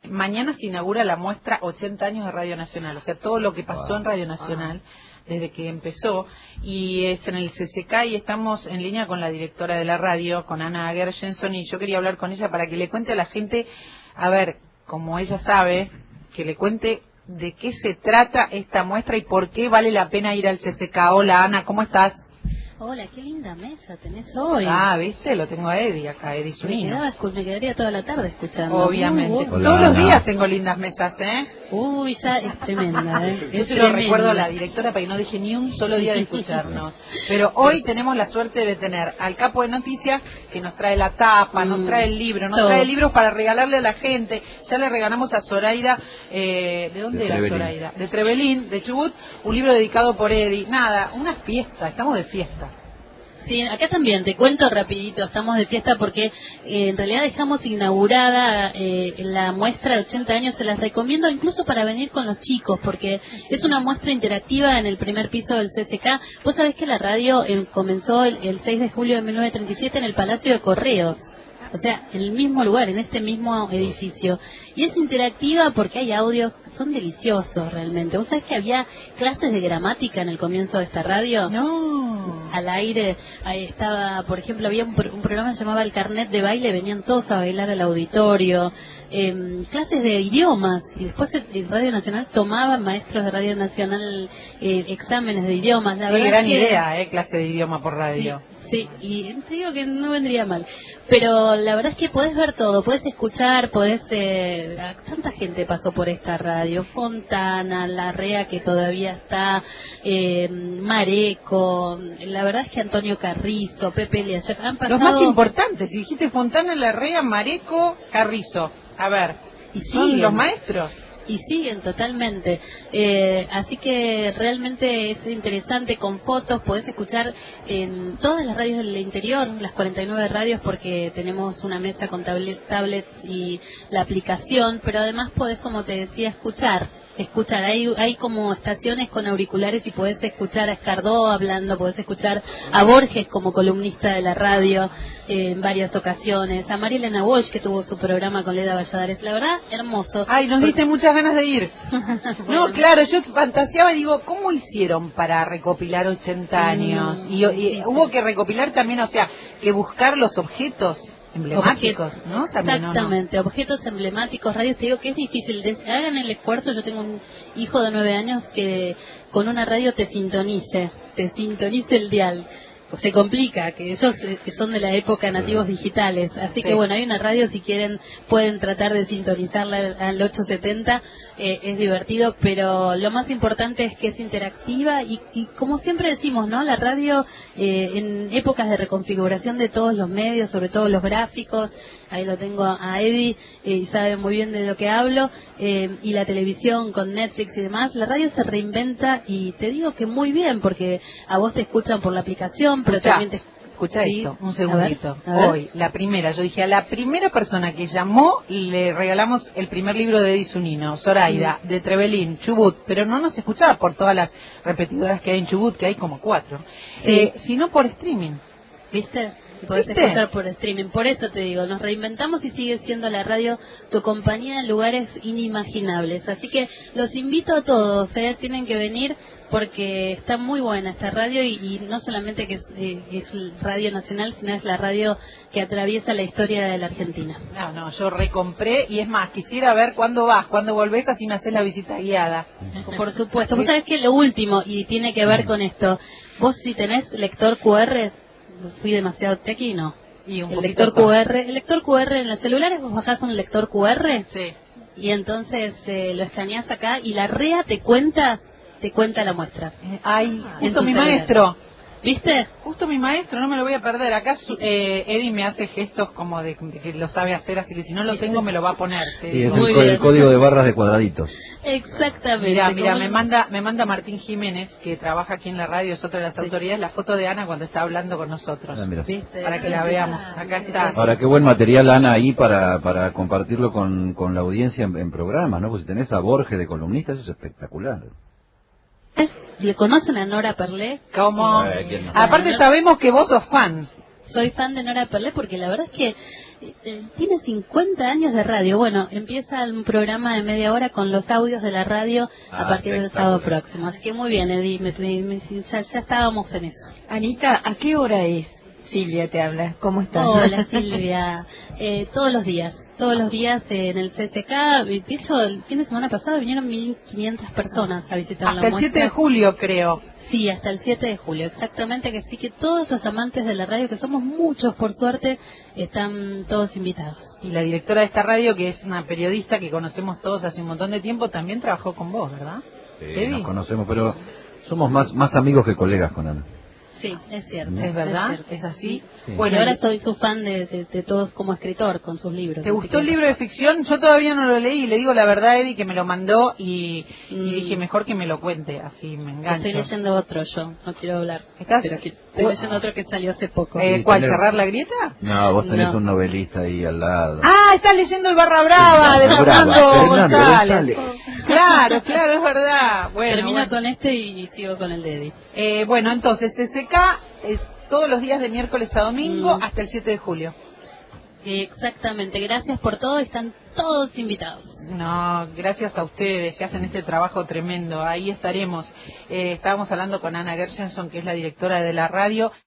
mañana se inaugura la muestra 80 años de Radio Nacional, o sea, todo lo que pasó en Radio Nacional desde que empezó, y es en el CCK, y estamos en línea con la directora de la radio, con Ana Gershenson, y yo quería hablar con ella para que le cuente a la gente, a ver, como ella sabe, que le cuente de qué se trata esta muestra y por qué vale la pena ir al CCK. Hola Ana, ¿cómo estás? Hola, qué linda mesa tenés hoy. Ah, ¿viste? Lo tengo a Eddie acá, Eddie Zunino. Me quedaría toda la tarde escuchando. Obviamente. Hola, todos los Ana. días tengo lindas mesas, ¿eh? Uy, ya es tremenda, Yo se lo recuerdo a la directora para que no deje ni un solo día de escucharnos. Pero hoy tenemos la suerte de tener al capo de noticias que nos trae la tapa, nos trae el libro, nos trae libros para regalarle a la gente. Ya le regalamos a Zoraida, ¿de dónde era Zoraida? De Trevelín, de Chubut, un libro dedicado por Eddie. Nada, una fiesta, estamos de fiesta. Sí, acá también, te cuento rapidito, estamos de fiesta porque en realidad dejamos inaugurada la muestra de 80 años, se las recomiendo incluso para venir con los chicos, porque es una muestra interactiva en el primer piso del CCK. Vos sabés que la radio comenzó el 6 de julio de 1937 en el Palacio de Correos. O sea, en el mismo lugar, en este mismo edificio. Y es interactiva porque hay audios que son deliciosos realmente. ¿Vos sabés que había clases de gramática en el comienzo de esta radio? No. Al aire, ahí estaba, por ejemplo, había un programa que se llamaba El Carnet de Baile, venían todos a bailar al auditorio. Clases de idiomas, y después Radio Nacional tomaba maestros de Radio Nacional exámenes de idiomas. La verdad gran que, idea, clase de idioma por radio. Sí, y te digo que no vendría mal. Pero la verdad es que podés ver todo, podés escuchar, tanta gente pasó por esta radio, Fontana, Larrea que todavía está, Mareco, la verdad es que Antonio Carrizo, Pepe Liayev, han pasado... Los más importantes, si dijiste Fontana, Larrea, Mareco, Carrizo, a ver, y son los maestros. Y siguen totalmente, así que realmente es interesante, con fotos, podés escuchar en todas las radios del interior, las 49 radios, porque tenemos una mesa con tablets y la aplicación, pero además podés, como te decía, escuchar, hay como estaciones con auriculares y podés escuchar a Escardó hablando, podés escuchar a Borges como columnista de la radio en varias ocasiones, a María Elena Walsh que tuvo su programa con Leda Valladares, la verdad, hermoso. Ay, nos diste muchas ganas de ir. No, claro, yo fantaseaba y digo, ¿cómo hicieron para recopilar 80 años? Y hubo que recopilar también, o sea, que buscar los objetos emblemáticos, ¿no? También, Exactamente, ¿no? Objetos emblemáticos, radios, te digo que es difícil, hagan el esfuerzo. Yo tengo un hijo de 9 años que con una radio te sintonice el dial. Se complica, que ellos que son de la época nativos digitales, así que bueno, hay una radio, si quieren pueden tratar de sintonizarla al 870, es divertido, pero lo más importante es que es interactiva y como siempre decimos, ¿no? La radio en épocas de reconfiguración de todos los medios, sobre todo los gráficos, ahí lo tengo a Eddie y sabe muy bien de lo que hablo, y la televisión con Netflix y demás, la radio se reinventa y te digo que muy bien, porque a vos te escuchan por la aplicación, pero también te... Escucha Sí. esto, un segundito. A ver. Hoy, yo dije, a la primera persona que llamó le regalamos el primer libro de Eddie Zunino, Zoraida, de Trevelín, Chubut, pero no nos escuchaba por todas las repetidoras que hay en Chubut, que hay como 4, sino por streaming. ¿Viste? Podés escuchar por streaming. Por eso te digo, nos reinventamos y sigue siendo la radio tu compañía en lugares inimaginables. Así que los invito a todos, tienen que venir porque está muy buena esta radio y no solamente que es Radio Nacional, sino es la radio que atraviesa la historia de la Argentina. No, yo recompré y es más, quisiera ver cuándo vas, cuándo volvés, así me haces la visita guiada. Por supuesto. Vos sabés que lo último, y tiene que ver con esto, vos si tenés lector QR, fui demasiado tequi, no. Y un el lector QR en los celulares, vos bajás un lector QR y entonces lo escaneás acá y la REA te cuenta la muestra. Ay, justo mi maestro. ¿Viste? Justo mi maestro, no me lo voy a perder. Acá Eddie me hace gestos como de que lo sabe hacer, así que si no lo tengo me lo va a poner. Sí, es el código de barras de cuadraditos. Exactamente. Mira, me manda Martín Jiménez, que trabaja aquí en la radio, es otra de las autoridades, la foto de Ana cuando está hablando con nosotros. ¿Viste? Para que la veamos. Acá está. Ahora, qué buen material, Ana, ahí para compartirlo con la audiencia en programas, ¿no? Pues si tenés a Borges de columnista, eso es espectacular. ¿Le conocen a Nora Perlé? ¿Cómo? Sí. ¿Quién no? Aparte sabemos que vos sos fan. Soy fan de Nora Perlé porque la verdad es que tiene 50 años de radio. Bueno, empieza un programa de media hora con los audios de la radio a partir del sábado próximo. Así que muy bien, Eddie, ya estábamos en eso. Anita, ¿a qué hora es? Silvia te habla, ¿cómo estás? Hola Silvia, todos los días en el CCK. De hecho, el fin de semana pasado vinieron 1.500 personas a visitar la muestra. Hasta el 7 de julio, creo. Sí, hasta el 7 de julio, exactamente, que sí, que todos los amantes de la radio, que somos muchos por suerte, están todos invitados. Y la directora de esta radio, que es una periodista que conocemos todos hace un montón de tiempo, también trabajó con vos, ¿verdad? Nos conocemos, pero somos más amigos que colegas con Ana. Sí, es cierto. ¿Es verdad? Es cierto. ¿Es así? Sí. Bueno, y ahora soy su fan de todos como escritor, con sus libros. ¿Te gustó el libro de ficción? Yo todavía no lo leí, le digo la verdad, Eddie, que me lo mandó y dije mejor que me lo cuente, así me engancho. Estoy leyendo otro yo, no quiero hablar. Estoy leyendo otro que salió hace poco. ¿Cuál, Cerrar la grieta? No, vos tenés un novelista ahí al lado. Ah, estás leyendo el Barra Brava de Fernando González. Claro, es verdad. Bueno, termino con este y sigo con el de Eddie. Bueno, entonces CCK todos los días de miércoles a domingo hasta el 7 de julio. Exactamente, gracias por todo, están todos invitados. No, gracias a ustedes que hacen este trabajo tremendo, ahí estaremos. Estábamos hablando con Ana Gershenson, que es la directora de la radio.